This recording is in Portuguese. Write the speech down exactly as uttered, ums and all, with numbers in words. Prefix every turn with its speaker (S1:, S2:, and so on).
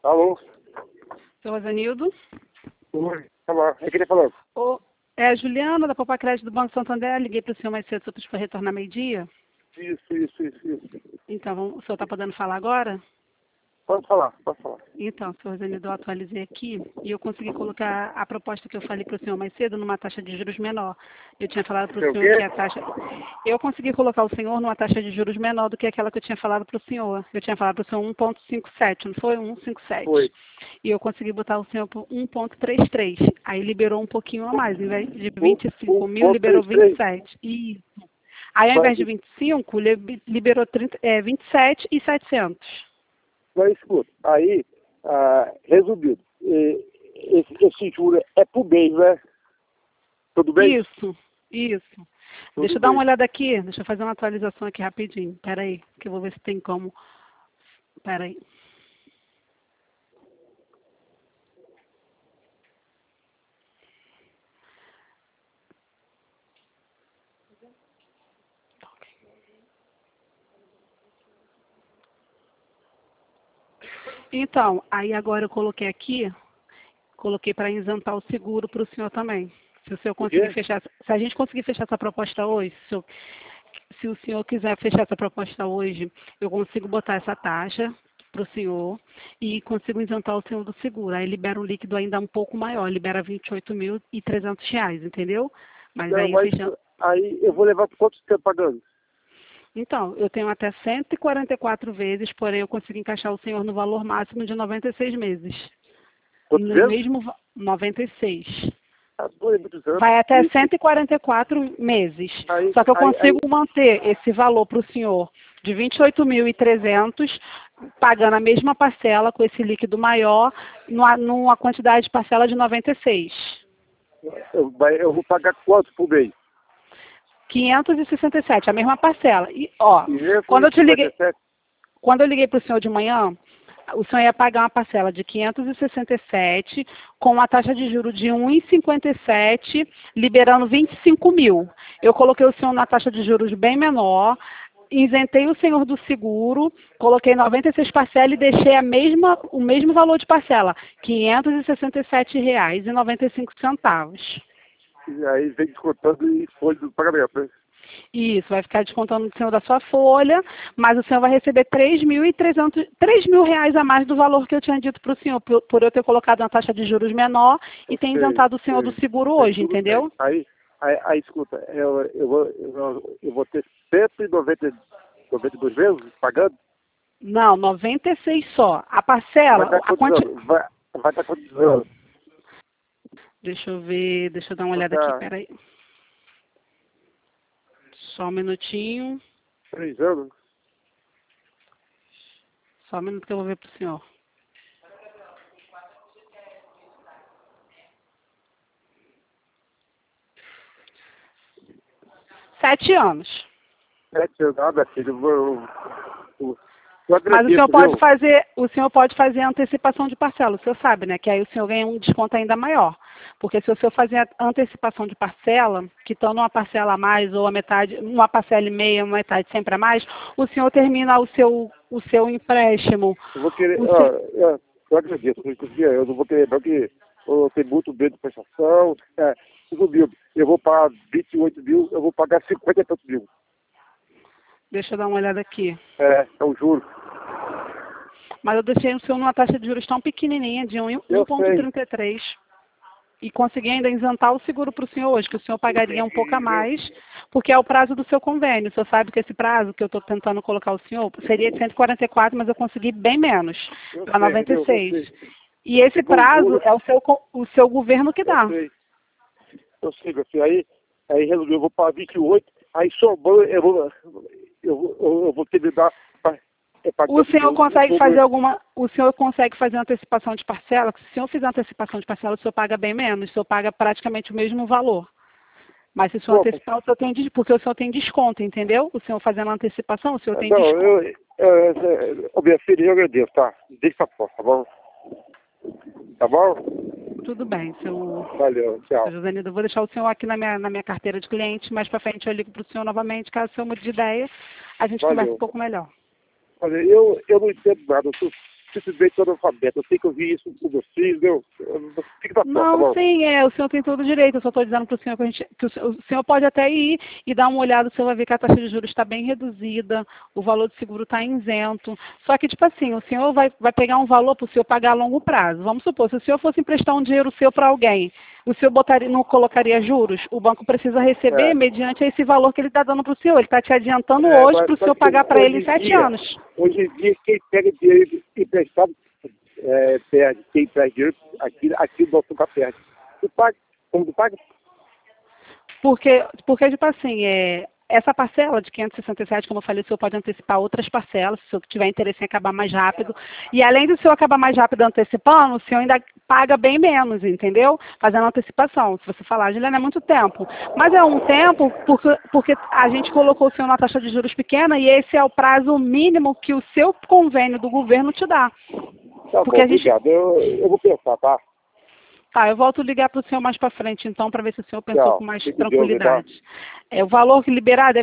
S1: Alô?
S2: Seu Rosanildo?
S1: Oi, tá bom. É quem tá falando?
S2: Ô, é a Juliana, da Poupa Crédito do Banco Santander. Liguei para o senhor mais cedo, para retornar meio-dia.
S1: Isso, isso, isso, isso.
S2: Então, vamos- o senhor está podendo falar agora?
S1: Pode falar, pode falar.
S2: Então, senhor Rosanildo, eu atualizei aqui e eu consegui colocar a proposta que eu falei para o senhor mais cedo numa taxa de juros menor. Eu tinha falado para
S1: Sei
S2: o
S1: o
S2: senhor
S1: quê?
S2: que a taxa... Eu consegui colocar o senhor numa taxa de juros menor do que aquela que eu tinha falado para o senhor. Eu tinha falado para o senhor um vírgula cinquenta e sete, não foi? um vírgula cinquenta e sete.
S1: Foi.
S2: E eu consegui botar o senhor por um vírgula trinta e três. Aí liberou um pouquinho a mais, em vez de
S1: Um,
S2: vinte e cinco
S1: um
S2: mil,
S1: ponto
S2: liberou
S1: três três.
S2: vinte e sete. Isso. Aí, ao invés
S1: Mas,
S2: de vinte e cinco, li- liberou trinta, é, vinte e sete e setecentos.
S1: mas escuta, aí, ah, resumido, eh, esse, esse juro é por mês, né? Tudo bem?
S2: Isso, isso.
S1: Tudo
S2: Deixa eu dar
S1: bem.
S2: uma olhada aqui. Deixa eu fazer uma atualização aqui rapidinho. Pera aí, que eu vou ver se tem como. Pera aí. Então, aí agora eu coloquei aqui, coloquei para isentar o seguro para o senhor também. Se o senhor
S1: O
S2: conseguir
S1: quê?
S2: fechar, se a gente conseguir fechar essa proposta hoje, se, o- se o senhor quiser fechar essa proposta hoje, eu consigo botar essa taxa para o senhor e consigo isentar o senhor do seguro. Aí libera um líquido ainda um pouco maior, libera vinte e oito mil e trezentos reais, entendeu? Mas
S1: Não,
S2: aí
S1: mas
S2: fechando.
S1: aí eu vou levar por quanto tempo pagando?
S2: Então, eu tenho até cento e quarenta e quatro vezes, porém eu consigo encaixar o senhor no valor máximo de noventa e seis meses.
S1: Quantos
S2: No
S1: vezes?
S2: mesmo va- noventa e seis.
S1: Ah, dois, muitos anos.
S2: Vai até
S1: E- e-
S2: cento e quarenta e quatro meses.
S1: Aí,
S2: Só que eu
S1: aí,
S2: consigo
S1: aí,
S2: manter esse valor para o senhor de vinte e oito mil e trezentos, pagando a mesma parcela com esse líquido maior, numa, numa quantidade de parcela de noventa e seis.
S1: eu, vai- eu vou pagar quanto por mês?
S2: quinhentos e sessenta e sete, a mesma parcela. E, ó, quando eu te liguei,
S1: quinhentos e cinquenta e sete?
S2: quando eu liguei para o senhor de manhã, o senhor ia pagar uma parcela de quinhentos e sessenta e sete, com uma taxa de juros de um vírgula cinquenta e sete, liberando vinte e cinco mil. Eu coloquei o senhor na taxa de juros bem menor, isentei o senhor do seguro, coloquei noventa e seis parcelas e deixei a mesma, o mesmo valor de parcela, quinhentos e sessenta e sete reais e noventa e cinco centavos.
S1: E aí vem descontando e folha do pagamento, né?
S2: Isso, vai ficar descontando do senhor da sua folha, mas o senhor vai receber três mil e trezentos, três mil reais a mais do valor que eu tinha dito para o senhor, por, por eu ter colocado uma taxa de juros menor e
S1: Eu
S2: ter
S1: sei,
S2: isentado o senhor do
S1: sei,
S2: seguro
S1: sei,
S2: hoje,
S1: tudo bem.
S2: entendeu?
S1: Aí, aí, aí escuta, eu, eu, vou, eu, eu vou ter cento e noventa e dois vezes pagando?
S2: Não, noventa e seis só. A
S1: Vai
S2: parcela,
S1: estar
S2: a
S1: quantos
S2: quanti...
S1: anos? Vai, vai estar quantos anos?
S2: Deixa eu ver, deixa eu dar uma
S1: Vai
S2: olhada aqui,
S1: estar
S2: peraí. Só um minutinho,
S1: três anos?
S2: só um minuto que eu vou ver para o senhor. Sete anos.
S1: Sete anos, ah, minha filha, eu vou... Eu, eu, eu
S2: Mas o senhor
S1: agradeço,
S2: pode
S1: viu?
S2: fazer, o senhor pode fazer a antecipação de parcela, o senhor sabe, né? Que aí o senhor ganha um desconto ainda maior. Porque se o senhor fazer a antecipação de parcela, quitando uma parcela a mais ou a metade, uma parcela e meia, uma metade sempre a mais, o senhor termina o seu, o seu empréstimo.
S1: Eu vou querer...
S2: O
S1: Ó,
S2: seu-
S1: eu, eu agradeço, porque eu não vou querer, não, que eu tenho muito bem de prestação. É, tudo mil. Eu vou pagar vinte e oito mil, eu vou pagar cinquenta e tantos mil.
S2: Deixa eu dar uma olhada aqui.
S1: É, é o juro.
S2: Mas eu deixei o senhor numa taxa de juros tão pequenininha, de um
S1: Eu
S2: vírgula
S1: sei.
S2: trinta e três. E consegui ainda isentar o seguro para o senhor hoje, que o senhor pagaria um pouco a
S1: Entendi, viu?
S2: mais, porque é o prazo do seu convênio. O senhor sabe que esse prazo que eu estou tentando colocar o senhor seria de cento e quarenta e quatro, mas eu consegui bem menos,
S1: Eu
S2: para
S1: sei,
S2: noventa e
S1: viu? Eu
S2: seis.
S1: sei.
S2: E esse
S1: Chegou o
S2: prazo
S1: juro,
S2: é o seu, co- o seu governo que
S1: eu
S2: dá.
S1: sei. Eu sei, meu filho. Aí, aí resolveu, eu vou pagar vinte e oito, aí sobrou, eu vou, eu, vou- eu, eu vou ter que dar, pa- é,
S2: O
S1: pagando
S2: senhor
S1: meu,
S2: consegue
S1: meu,
S2: fazer
S1: meu,
S2: alguma, o senhor consegue fazer antecipação de parcela? Se o senhor fizer antecipação de parcela, o senhor paga bem menos, o senhor paga praticamente o mesmo valor. Mas se o senhor
S1: como?
S2: antecipar, o senhor tem, des- porque o senhor tem desconto, entendeu? O senhor fazendo antecipação, o senhor tem
S1: Não,
S2: desconto.
S1: eu, eu, eu, eu, minha filha, eu agradeço, tá? Deixa a porta, tá bom? Tá bom?
S2: Tudo bem, seu,
S1: Valeu,
S2: seu
S1: tchau.
S2: Josanildo. Eu vou deixar o senhor aqui na minha, na minha carteira de cliente. Mais para frente eu ligo para o senhor novamente. Caso o senhor mude de ideia, a gente conversa um
S1: Valeu.
S2: pouco melhor.
S1: Olha, eu, eu não entendo nada, eu sou simplesmente analfabeto. Eu sei que eu vi isso com meus filhos, meu. Fica da
S2: Não,
S1: porta,
S2: sim, é, o senhor tem todo o direito. Eu só estou dizendo para o senhor que, a gente, que o, senhor, o senhor pode até ir e dar uma olhada, o senhor vai ver que a taxa de juros está bem reduzida, o valor do seguro está isento. Só que, tipo assim, o senhor vai, vai pegar um valor para o senhor pagar a longo prazo. Vamos supor, se o senhor fosse emprestar um dinheiro seu para alguém, o senhor botaria, não colocaria juros? O banco precisa receber
S1: É.
S2: mediante esse valor que ele está dando para o senhor. Ele está te adiantando
S1: É,
S2: hoje
S1: mas,
S2: para o
S1: mas
S2: senhor pagar para
S1: hoje
S2: ele em
S1: em
S2: sete
S1: dia,
S2: anos.
S1: hoje em dia, quem pega dinheiro emprestado é, perde. Quem perde dinheiro, aqui, aqui o nosso nunca perde. Tu paga, como tu paga?
S2: Porque, porque tipo assim, é, essa parcela de quinhentos e sessenta e sete, como eu falei, o senhor pode antecipar outras parcelas, se o senhor tiver interesse em acabar mais rápido. E além do senhor acabar mais rápido antecipando, o senhor ainda paga bem menos, entendeu? Fazendo antecipação. Se você falar, Juliana, é muito tempo. Mas é um tempo porque, porque a gente colocou o senhor na taxa de juros pequena e esse é o prazo mínimo que o seu convênio do governo te dá.
S1: Tá
S2: Porque
S1: bom,
S2: a gente...
S1: obrigado. Eu, eu vou pensar, tá?
S2: Tá, eu volto a ligar para o senhor mais para frente, então, para ver se o senhor pensou
S1: Tchau.
S2: com mais
S1: Fique com Deus, tá?
S2: tranquilidade. É, o valor que liberar deve